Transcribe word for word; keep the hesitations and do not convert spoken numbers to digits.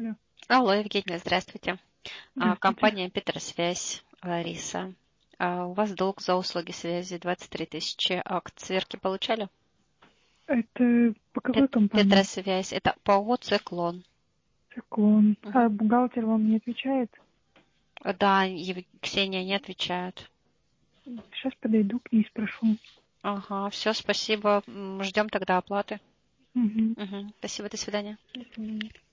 Алло. Алло, Евгения, здравствуйте. А, Здравствуйте. Компания Петросвязь, Лариса. А, У вас долг за услуги связи двадцать три тысячи. Акт сверки получали? Это по какой Пет- компании? Петросвязь. Это ПАО «Циклон». Циклон. А Мгм. бухгалтер вам не отвечает? Да, Ев- Ксения не отвечает. Сейчас подойду к ней, спрошу. Ага, все, спасибо. М, Ждем тогда оплаты. Угу. Мгм. Спасибо, до свидания. До свидания.